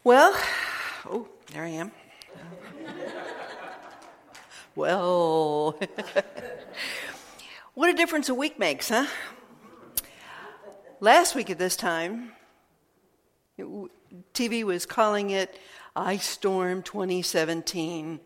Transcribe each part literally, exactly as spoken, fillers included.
Well, oh, there I am. Well, what a difference a week makes, huh? Last week at this time, T V was calling it Ice Storm twenty seventeen.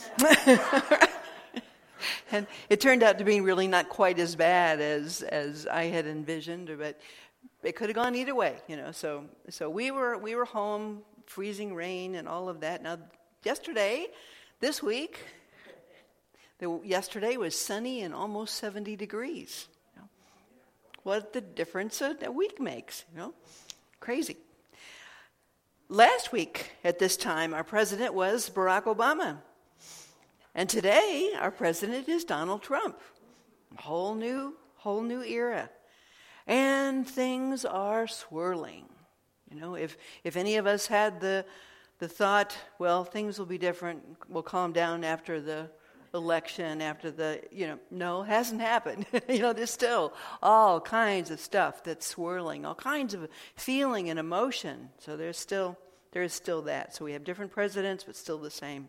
And it turned out to be really not quite as bad as, as I had envisioned, but it could have gone either way, you know. So so we were we were home, freezing rain and all of that. Now, yesterday, this week, the, yesterday was sunny and almost seventy degrees. You know? What the difference a, a week makes, you know? Crazy. Last week at this time, our president was Barack Obama. And today, our president is Donald Trump. Whole new, whole new era. And things are swirling. You know, if if any of us had the the thought, well, things will be different, we'll calm down after the election, after the, you know, no, hasn't happened. You know, there's still all kinds of stuff that's swirling, all kinds of feeling and emotion. So there's still there's still that. So we have different presidents, but still the same.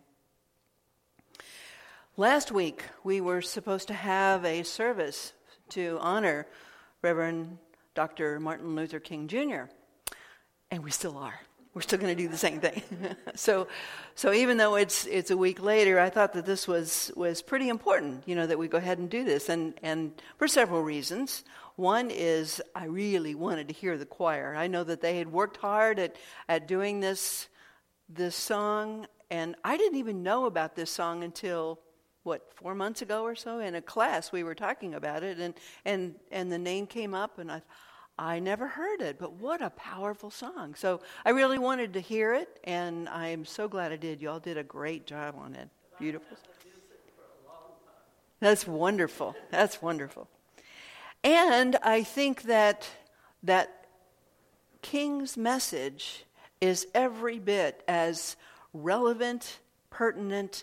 Last week, we were supposed to have a service to honor Reverend Doctor Martin Luther King Junior And we still are. We're still going to do the same thing. so so even though it's it's a week later, I thought that this was, was pretty important, you know, that we go ahead and do this. And, and for several reasons. One is I really wanted to hear the choir. I know that they had worked hard at, at doing this this song. And I didn't even know about this song until, what, four months ago or so? In a class, we were talking about it. And, and, and the name came up, and I I never heard it, but what a powerful song. So I really wanted to hear it, and I'm so glad I did. You all did a great job on it. Beautiful. That's wonderful. That's wonderful. And I think that that King's message is every bit as relevant, pertinent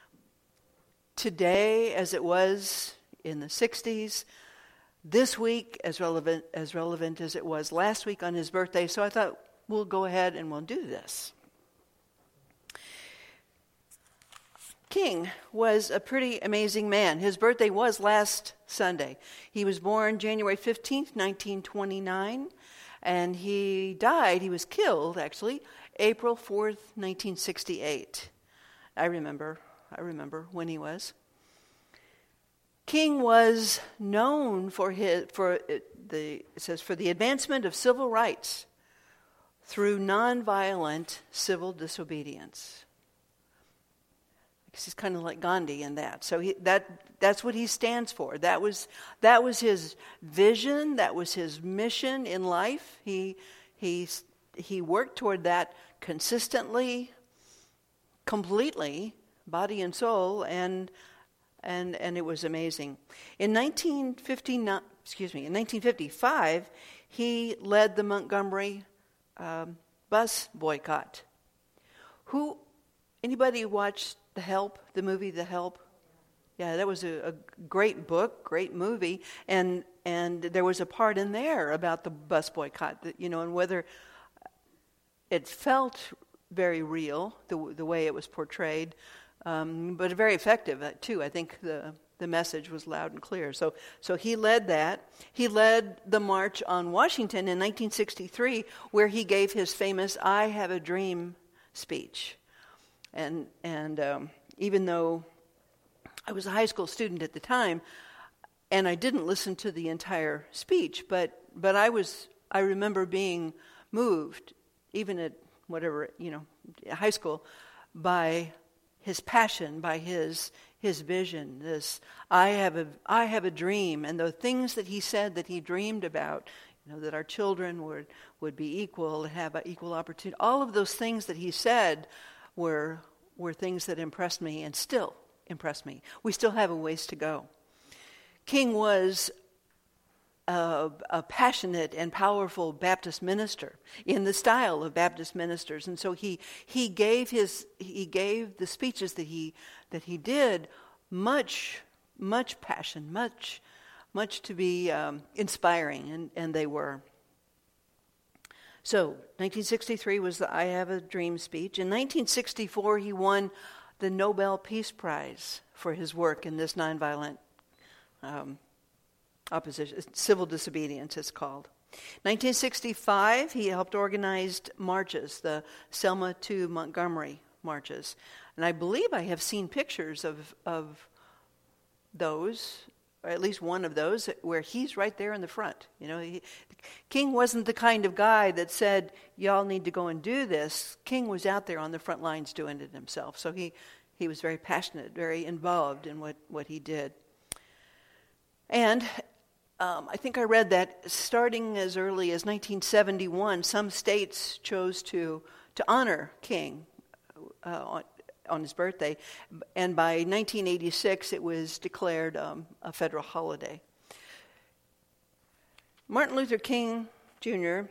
today as it was in the sixties, this week as relevant as relevant as it was last week on his birthday. So I thought we'll go ahead and we'll do this. King was a pretty amazing man. His birthday was last Sunday. He was born January fifteenth, nineteen twenty-nine, and he died, he was killed actually, April fourth, nineteen sixty-eight. I remember, I remember when he was. King was known for his for the it says for the advancement of civil rights through nonviolent civil disobedience. He's kind of like Gandhi in that. So he, that that's what he stands for. That was that was his vision. That was his mission in life. He he he worked toward that consistently, completely, body and soul, and. And and it was amazing. In nineteen fifty-nine, excuse me, in nineteen fifty-five, he led the Montgomery um, bus boycott. Who, anybody watched The Help, the movie The Help? Yeah, that was a, a great book, great movie, and and there was a part in there about the bus boycott, that, you know, and whether it felt very real, the the way it was portrayed. Um, but very effective, uh, too. I think the, the message was loud and clear. So so he led that. He led the March on Washington in nineteen sixty-three, where he gave his famous I Have a Dream speech. And, and um, even though I was a high school student at the time, and I didn't listen to the entire speech, but, but I was I remember being moved, even at whatever, you know, high school, by his passion, by his his vision. This I have a I have a dream, and the things that he said that he dreamed about, you know, that our children would would be equal, have equal opportunity. All of those things that he said were were things that impressed me and still impress me. We still have a ways to go. King was A, a passionate and powerful Baptist minister in the style of Baptist ministers, and so he he gave his he gave the speeches that he that he did much much passion, much much to be um, inspiring, and, and they were. So, nineteen sixty-three was the I Have a Dream speech. In nineteen sixty-four, he won the Nobel Peace Prize for his work in this nonviolent um, opposition, civil disobedience it's called. nineteen sixty-five, he helped organize marches, the Selma to Montgomery marches. And I believe I have seen pictures of, of those, or at least one of those, where he's right there in the front. You know, he, King wasn't the kind of guy that said, y'all need to go and do this. King was out there on the front lines doing it himself. So he, he was very passionate, very involved in what, what he did. And um, I think I read that starting as early as nineteen seventy-one, some states chose to, to honor King uh, on, on his birthday. And by nineteen eighty-six, it was declared um, a federal holiday. Martin Luther King Junior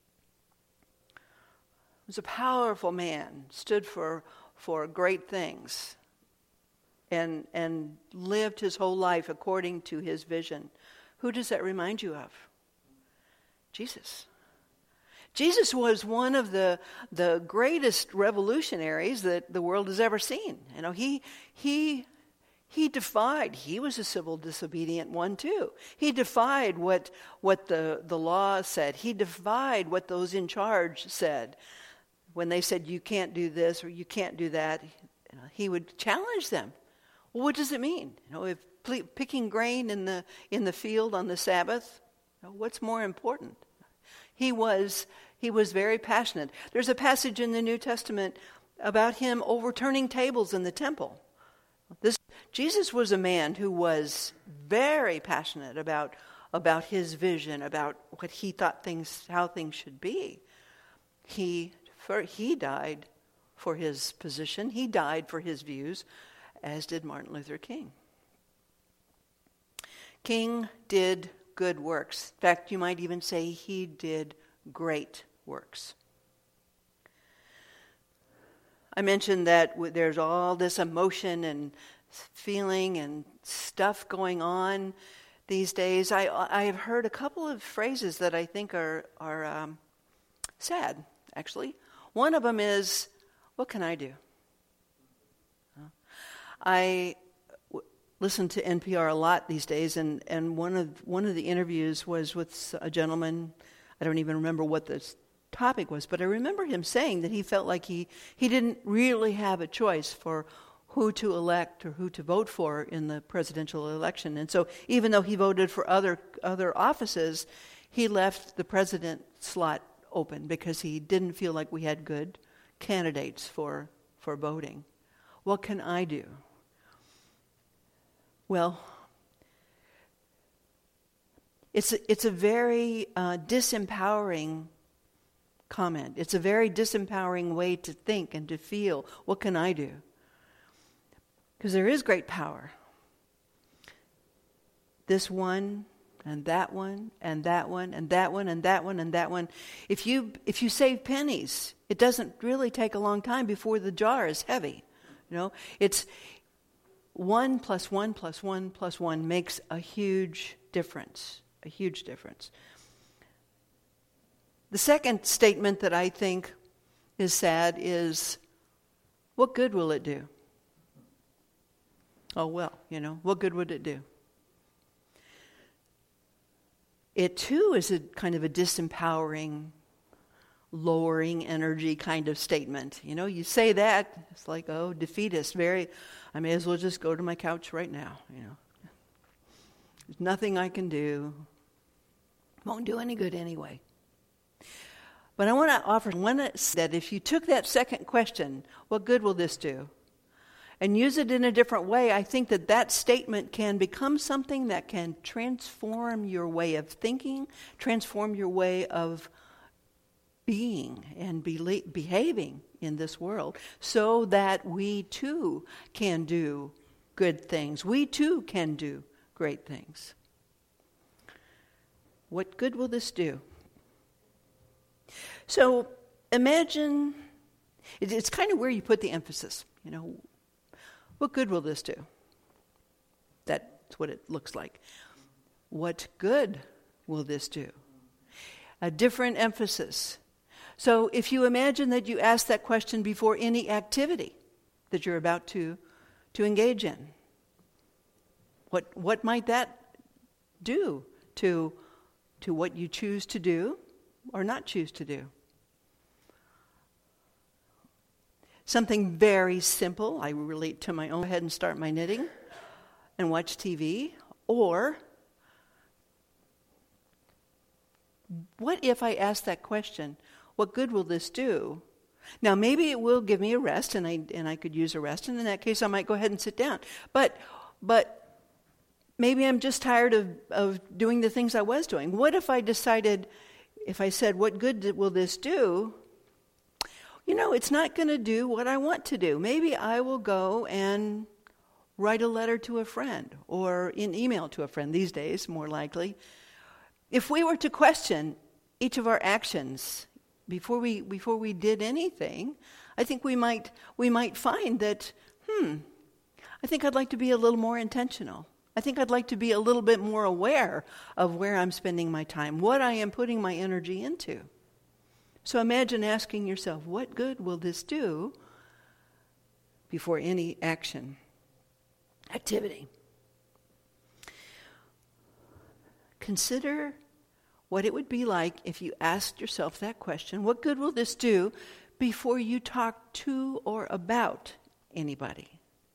was a powerful man, stood for, for great things, and, and lived his whole life according to his vision. Who does that remind you of? Jesus. Jesus was one of the the greatest revolutionaries that the world has ever seen. You know, he he he defied. He was a civil disobedient one too. He defied what what the the law said. He defied what those in charge said. When they said you can't do this or you can't do that, you know, he would challenge them. Well, what does it mean? You know, if picking grain in the in the field on the Sabbath, you know, what's more important? He was he was very passionate. There's a passage in the New Testament about him overturning tables in the temple. This Jesus was a man who was very passionate about about his vision, about what he thought things how things should be. He for, he died for his position. He died for his views, as did Martin Luther King. King did good works. In fact, you might even say he did great works. I mentioned that there's all this emotion and feeling and stuff going on these days. I I have heard a couple of phrases that I think are are um, sad, actually. One of them is, "What can I do?" I listen to N P R a lot these days, and, and one of one of the interviews was with a gentleman. I don't even remember what the topic was, but I remember him saying that he felt like he, he didn't really have a choice for who to elect or who to vote for in the presidential election. And so even though he voted for other other offices, he left the president slot open because he didn't feel like we had good candidates for for voting. What can I do? Well, it's a, it's a very uh, disempowering comment. It's a very disempowering way to think and to feel. What can I do? Because there is great power. This one and that one and that one and that one and that one and that one. If you if you save pennies, it doesn't really take a long time before the jar is heavy. You know, it's one plus one plus one plus one makes a huge difference. A huge difference. The second statement that I think is sad is, what good will it do? Oh, well, you know, what good would it do? It, too, is a kind of a disempowering, lowering energy kind of statement. You know, you say that, it's like, oh, defeatist, very, I may as well just go to my couch right now, you know. There's nothing I can do. Won't do any good anyway. But I want to offer one that if you took that second question, what good will this do? And use it in a different way, I think that that statement can become something that can transform your way of thinking, transform your way of being and be- behaving in this world, so that we too can do good things. We too can do great things. What good will this do? So imagine, it's kind of where you put the emphasis, you know. What good will this do? That's what it looks like. What good will this do? A different emphasis. So if you imagine that you ask that question before any activity that you're about to, to engage in, what what might that do to, to what you choose to do or not choose to do? Something very simple. I relate to my own. Go ahead and start my knitting and watch T V. Or, what if I ask that question, what good will this do? Now, maybe it will give me a rest, and I and I could use a rest, and in that case, I might go ahead and sit down. But, but maybe I'm just tired of, of doing the things I was doing. What if I decided, if I said, what good will this do? You know, it's not going to do what I want to do. Maybe I will go and write a letter to a friend, or an email to a friend these days, more likely. If we were to question each of our actions before we before we did anything, I think we might we might find that, hmm, I think I'd like to be a little more intentional. I think I'd like to be a little bit more aware of where I'm spending my time, what I am putting my energy into. So imagine asking yourself, what good will this do before any action, activity? Consider what it would be like if you asked yourself that question, what good will this do, before you talk to or about anybody?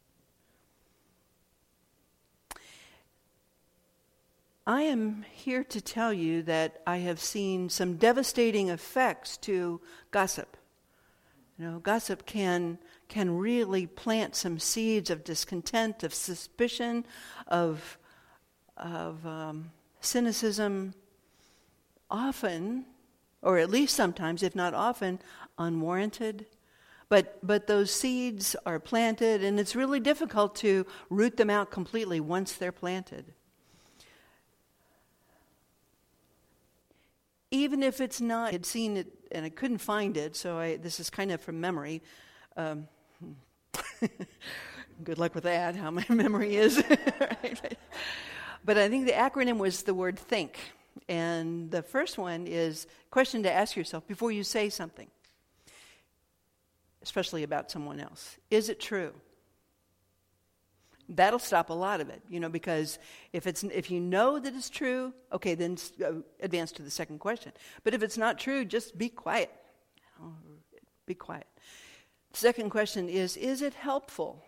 I am here to tell you that I have seen some devastating effects to gossip. You know, gossip can can really plant some seeds of discontent, of suspicion, of of um, cynicism, often, or at least sometimes, if not often, unwarranted. But but those seeds are planted, and it's really difficult to root them out completely once they're planted. Even if it's not, I had seen it and I couldn't find it, so I, this is kind of from memory. Um, good luck with that, how my memory is. But I think the acronym was the word think. And the first one is question to ask yourself before you say something, especially about someone else. Is it true? That'll stop a lot of it, you know, because if it's if you know that it's true, okay, then uh, advance to the second question. But if it's not true, just be quiet. You know, be quiet. Second question is, is it helpful?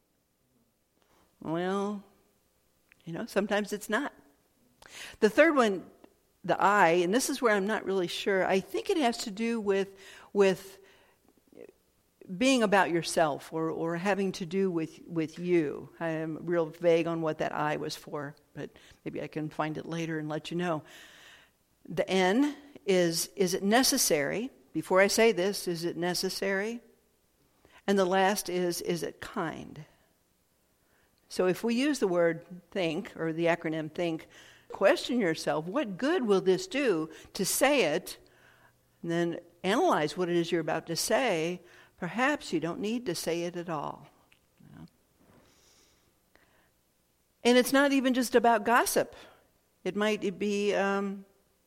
Well, you know, sometimes it's not. The third one, the I, and this is where I'm not really sure. I think it has to do with with being about yourself, or, or having to do with, with you. I am real vague on what that I was for, but maybe I can find it later and let you know. The N is, is it necessary? Before I say this, is it necessary? And the last is, is it kind? So if we use the word think, or the acronym think, question yourself, what good will this do to say it? And then analyze what it is you're about to say. Perhaps you don't need to say it at all. You know? And it's not even just about gossip. It might be, um,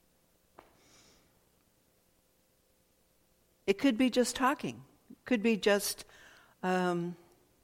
it could be just talking. It could be just, um,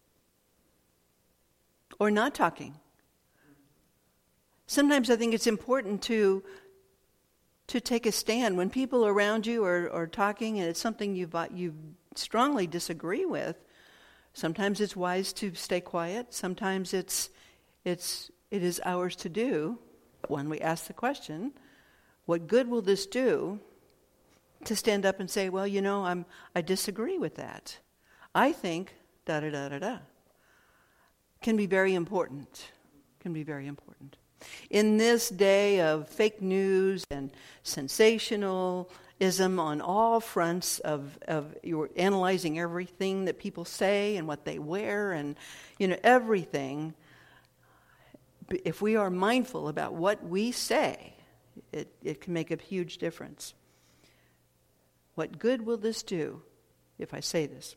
or not talking. Sometimes I think it's important to to take a stand when people around you are, are talking and it's something you've you strongly disagree with. Sometimes it's wise to stay quiet. Sometimes it's it's it is ours to do. When we ask the question, what good will this do? To stand up and say, well, you know, I'm I disagree with that. I think da da da da da. Can be very important. Can be very important. In this day of fake news and sensationalism on all fronts of, of you're analyzing everything that people say and what they wear and, you know, everything, if we are mindful about what we say, it, it can make a huge difference. What good will this do if I say this?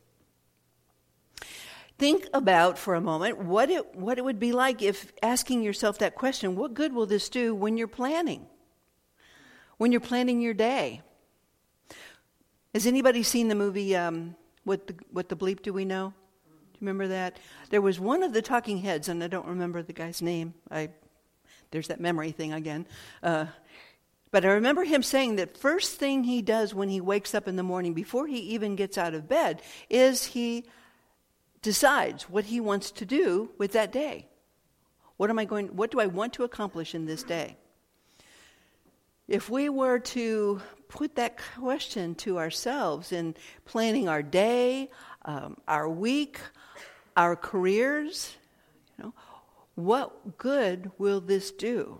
Think about for a moment what it what it would be like if asking yourself that question, what good will this do when you're planning? When you're planning your day? Has anybody seen the movie, um, What the What the Bleep Do We Know? Do you remember that? There was one of the talking heads, and I don't remember the guy's name. I There's that memory thing again. Uh, but I remember him saying that first thing he does when he wakes up in the morning, before he even gets out of bed, is he decides what he wants to do with that day. What am I going? What do I want to accomplish in this day? If we were to put that question to ourselves in planning our day, um, our week, our careers, you know, what good will this do?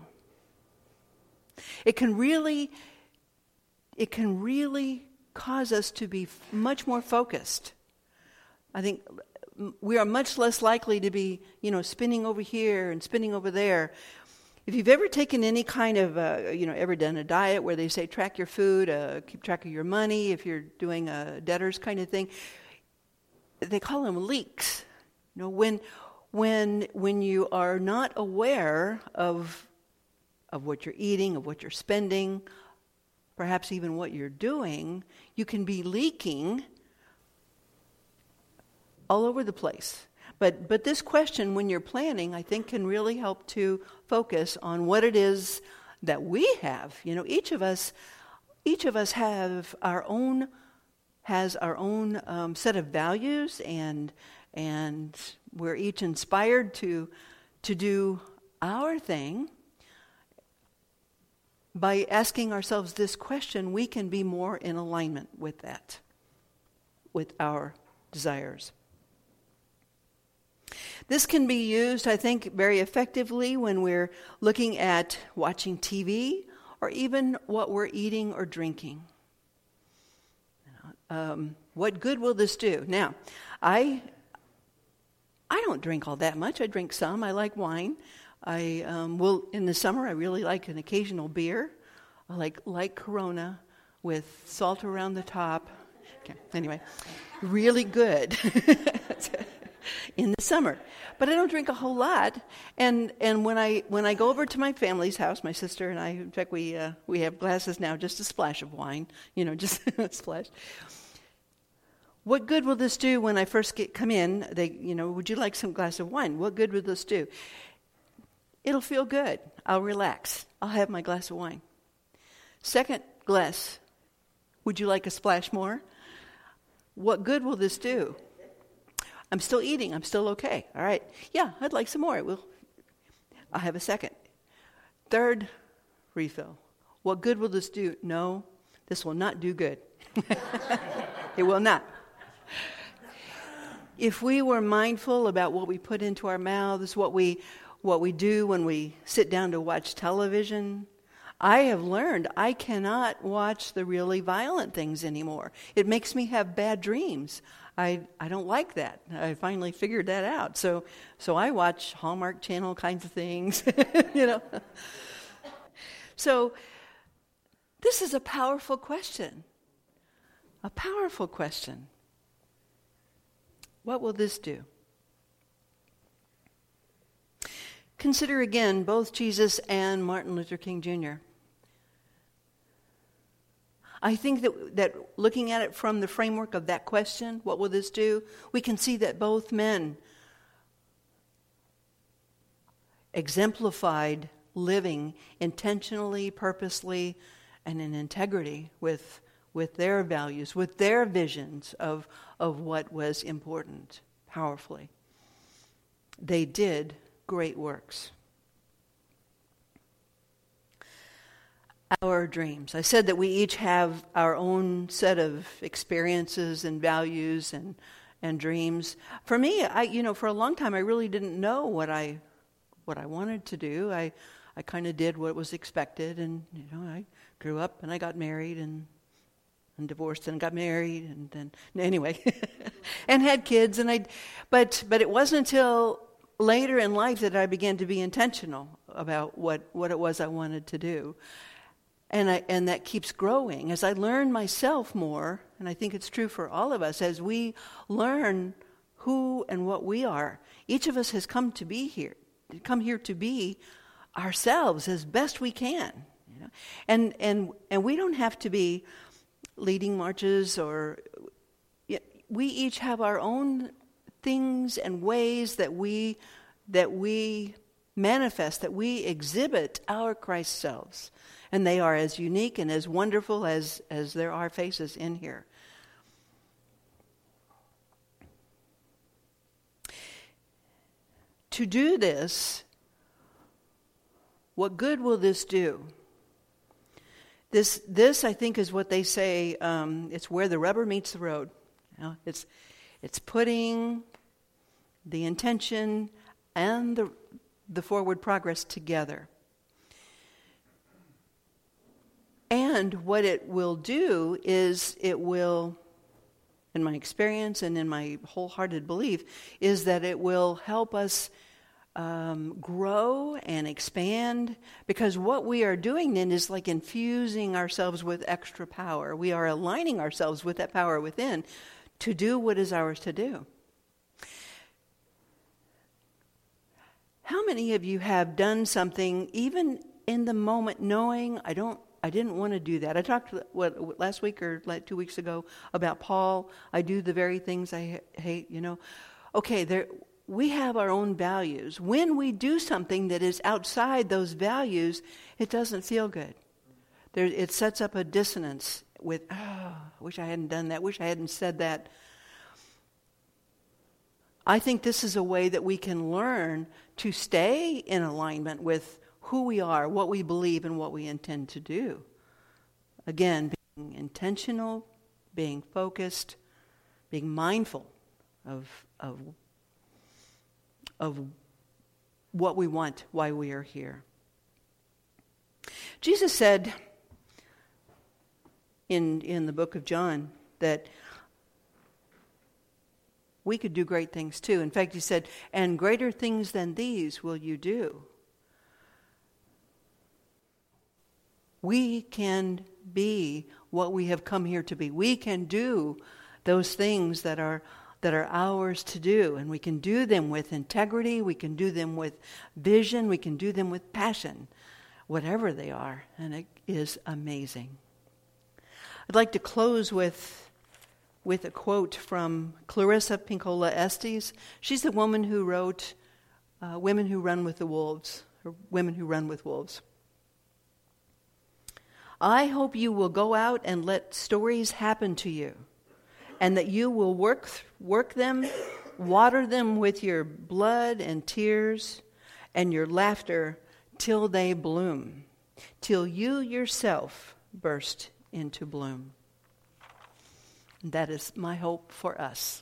It can really, it can really cause us to be much more focused. I think we are much less likely to be, you know, spinning over here and spinning over there. If you've ever taken any kind of, uh, you know, ever done a diet where they say track your food, uh, keep track of your money, if you're doing a debtors kind of thing, they call them leaks. You know, when when when you are not aware of of what you're eating, of what you're spending, perhaps even what you're doing, you can be leaking all over the place. But but this question, when you're planning, I think can really help to focus on what it is that we have. You know, each of us, each of us have our own has our own um, set of values, and and we're each inspired to to do our thing. By asking ourselves this question, we can be more in alignment with that, with our desires. This can be used, I think, very effectively when we're looking at watching T V or even what we're eating or drinking. Um, what good will this do? Now, I I don't drink all that much. I drink some. I like wine. I um, will in the summer. I really like an occasional beer. I like like Corona with salt around the top. Okay. Anyway, really good in the summer. But I don't drink a whole lot. And and when I when I go over to my family's house, my sister and I, in fact, we uh, we have glasses now, just a splash of wine. You know, just a splash. What good will this do when I first get come in? They, you know, would you like some glass of wine? What good will this do? It'll feel good. I'll relax. I'll have my glass of wine. Second glass, would you like a splash more? What good will this do? I'm still eating. I'm still okay. All right. Yeah, I'd like some more. It will. I'll have a second. Third refill. What good will this do? No, this will not do good. It will not. If we were mindful about what we put into our mouths, what we what we do when we sit down to watch television, I have learned I cannot watch the really violent things anymore. It makes me have bad dreams. I I don't like that. I finally figured that out. So so I watch Hallmark Channel kinds of things, you know. So this is a powerful question. A powerful question. What will this do? Consider again both Jesus and Martin Luther King Junior I think that, that looking at it from the framework of that question, what will this do? We can see that both men exemplified living intentionally, purposely, and in integrity with, with their values, with their visions of, of what was important, powerfully. They did great works. Our dreams. I said that we each have our own set of experiences and values and and dreams. For me, I you know, for a long time I really didn't know what I what I wanted to do. I I kind of did what was expected, and you know, I grew up and I got married and and divorced and got married and then anyway and had kids, and I but but it wasn't until later in life that I began to be intentional about what, what it was I wanted to do. And I, and that keeps growing. As I learn myself more, and I think it's true for all of us, as we learn who and what we are, each of us has come to be here, come here to be ourselves as best we can. You know? And and and we don't have to be leading marches, or we each have our own things and ways that we that we manifest, that we exhibit our Christ selves. And they are as unique and as wonderful as, as there are faces in here. To do this, what good will this do? This, this I think, is what they say, um, it's where the rubber meets the road. You know, it's, it's putting the intention and the, the forward progress together. And what it will do is it will, in my experience and in my wholehearted belief, is that it will help us um, grow and expand, because what we are doing then is like infusing ourselves with extra power. We are aligning ourselves with that power within to do what is ours to do. How many of you have done something even in the moment knowing I don't I didn't want to do that? I talked what last week or like two weeks ago about Paul. I do the very things I hate, you know. Okay, there we have our own values. When we do something that is outside those values, it doesn't feel good. There, it sets up a dissonance with, oh, I wish I hadn't done that, wish I hadn't said that. I think this is a way that we can learn to stay in alignment with who we are, what we believe, and what we intend to do. Again, being intentional, being focused, being mindful of, of, of what we want, why we are here. Jesus said in, in the book of John that we could do great things too. In fact, he said, and greater things than these will you do. We can be what we have come here to be. We can do those things that are that are ours to do, and we can do them with integrity, we can do them with vision, we can do them with passion, whatever they are, and it is amazing. I'd like to close with with a quote from Clarissa Pinkola Estes. She's the woman who wrote uh, Women Who Run with the Wolves, or Women Who Run with Wolves. I hope you will go out and let stories happen to you, and that you will work work them, water them with your blood and tears and your laughter till they bloom, till you yourself burst into bloom. That is my hope for us.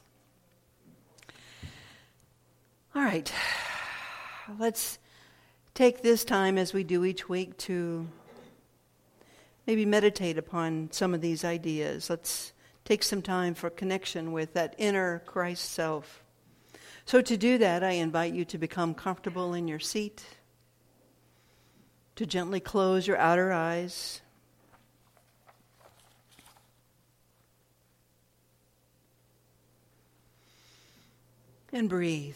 All right, let's take this time, as we do each week, to maybe meditate upon some of these ideas. Let's take some time for connection with that inner Christ self. So to do that, I invite you to become comfortable in your seat, to gently close your outer eyes, and breathe.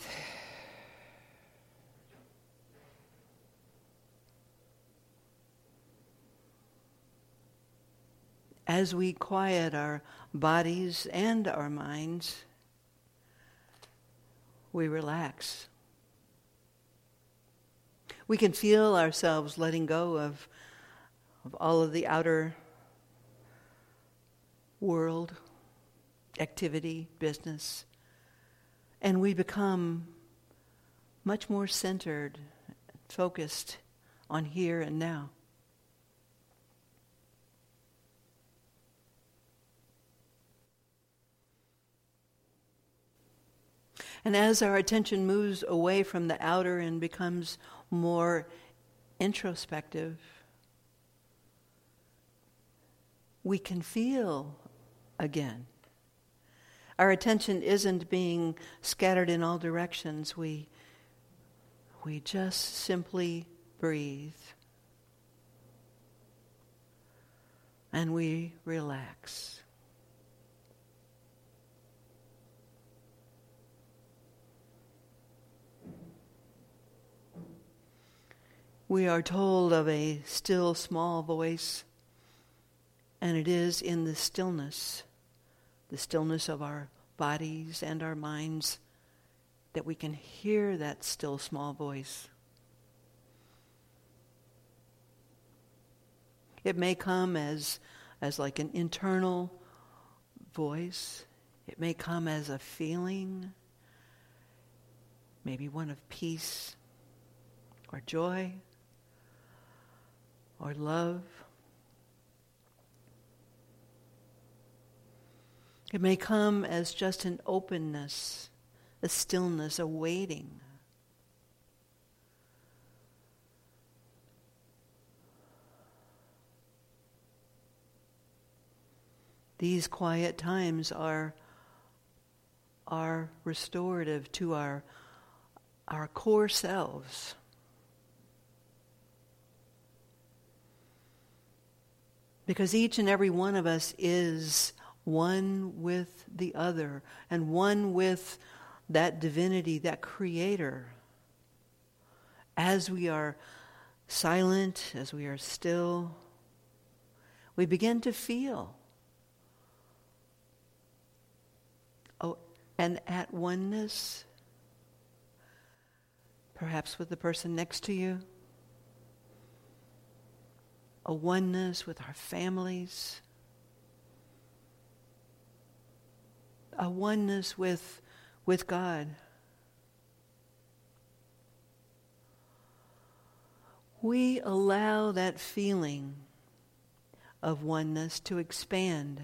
As we quiet our bodies and our minds, we relax. We can feel ourselves letting go of, of all of the outer world, activity, business, and we become much more centered, focused on here and now. And as our attention moves away from the outer and becomes more introspective, we can feel again. Our attention isn't being scattered in all directions. We, we just simply breathe. And we relax. We are told of a still small voice, And it is in the stillness, the stillness of our bodies and our minds, that we can hear that still small voice. It may come as, as like an internal voice. It may come as a feeling, maybe one of peace or joy or love. It may come as just an openness, a stillness, a waiting. These quiet times are, are restorative to our, our core selves. Because each and every one of us is one with the other, and one with that divinity, that creator. As we are silent, as we are still, we begin to feel oh, an at oneness, perhaps with the person next to you, a oneness with our families, a oneness with, with God. We allow that feeling of oneness to expand.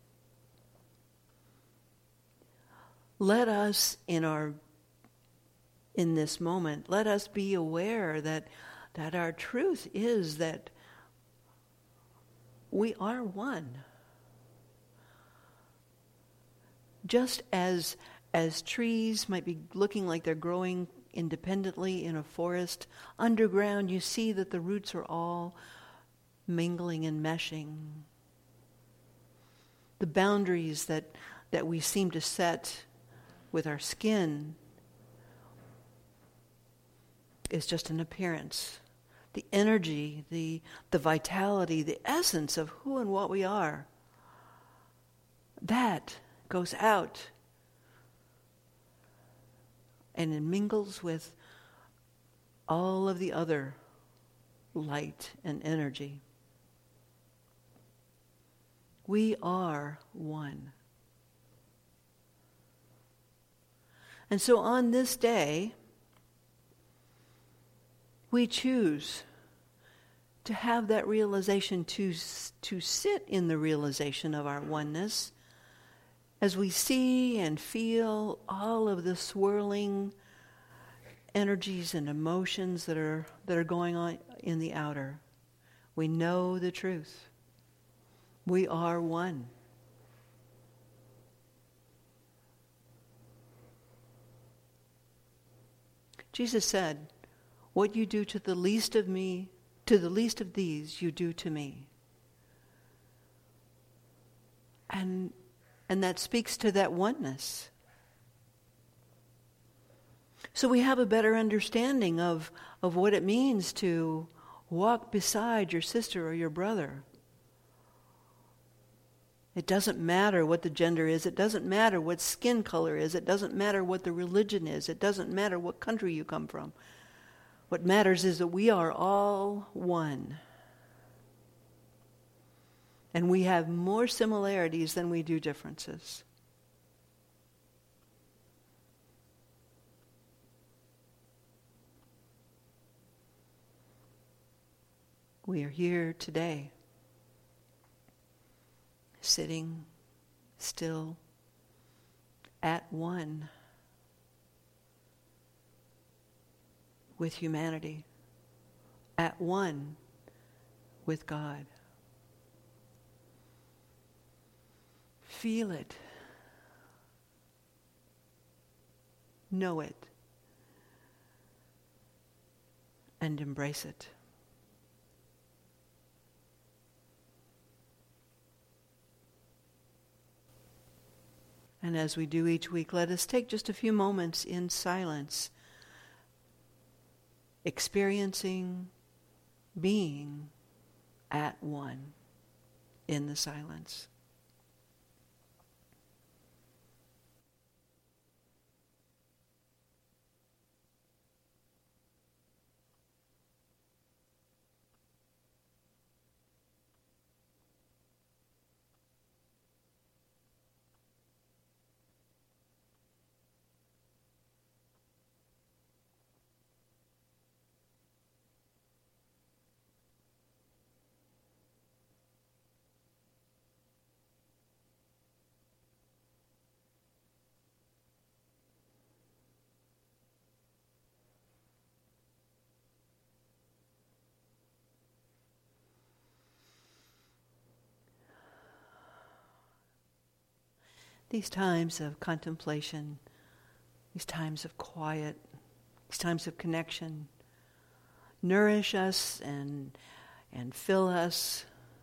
Let us, in our in this moment, let us be aware that that our truth is that we are one. Just as as trees might be looking like they're growing independently in a forest, underground you see that the roots are all mingling and meshing. The boundaries that, that we seem to set with our skin is just an appearance. The energy, the, the vitality, the essence of who and what we are, that goes out and it mingles with all of the other light and energy. We are one. And so on this day, we choose to have that realization, to, to sit in the realization of our oneness as we see and feel all of the swirling energies and emotions that are that are going on in the outer. We know the truth. We are one. Jesus said, "What you do to the least of me, to the least of these, you do to me." And and that speaks to that oneness. So we have a better understanding of, of what it means to walk beside your sister or your brother. It doesn't matter what the gender is. It doesn't matter what skin color is. It doesn't matter what the religion is. It doesn't matter what country you come from. What matters is that we are all one. And we have more similarities than we do differences. We are here today, sitting still at one with humanity, at one with God. Feel it. Know it. And embrace it. And as we do each week, let us take just a few moments in silence, experiencing being at one. in the silence. These times of contemplation, these times of quiet, these times of connection, nourish us and, and fill us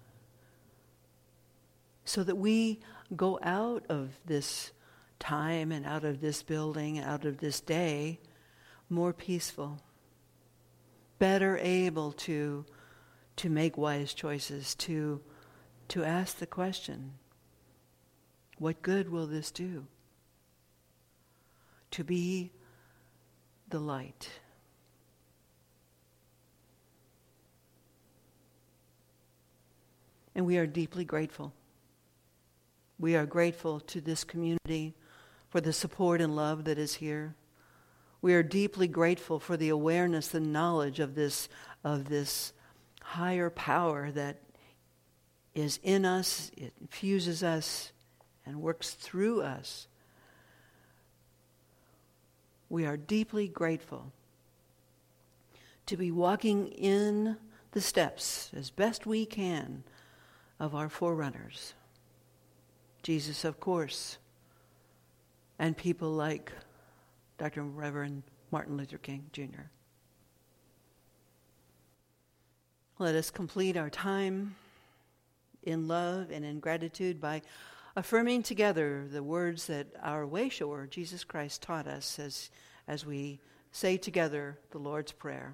so that we go out of this time and out of this building, out of this day, more peaceful, better able to, to make wise choices, to, to ask the question, what good will this do? To be the light. And we are deeply grateful. We are grateful to this community for the support and love that is here. We are deeply grateful for the awareness and knowledge of this, of this higher power that is in us, it infuses us, and works through us. We are deeply grateful to be walking in the steps as best we can of our forerunners. Jesus, of course, and people like Doctor Reverend Martin Luther King, Junior Let us complete our time in love and in gratitude by affirming together the words that our wayshower, Jesus Christ, taught us as, as we say together the Lord's Prayer.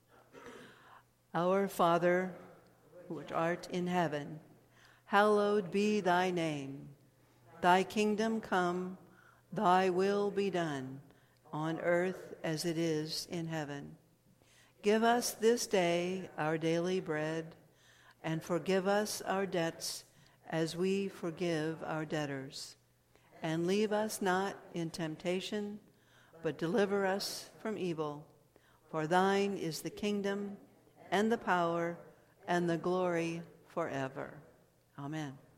Our Father, which art in heaven, hallowed be thy name. Thy kingdom come, thy will be done, on earth as it is in heaven. Give us this day our daily bread, and forgive us our debts as we forgive our debtors. And leave us not in temptation, but deliver us from evil. For thine is the kingdom, and the power, and the glory forever. Amen.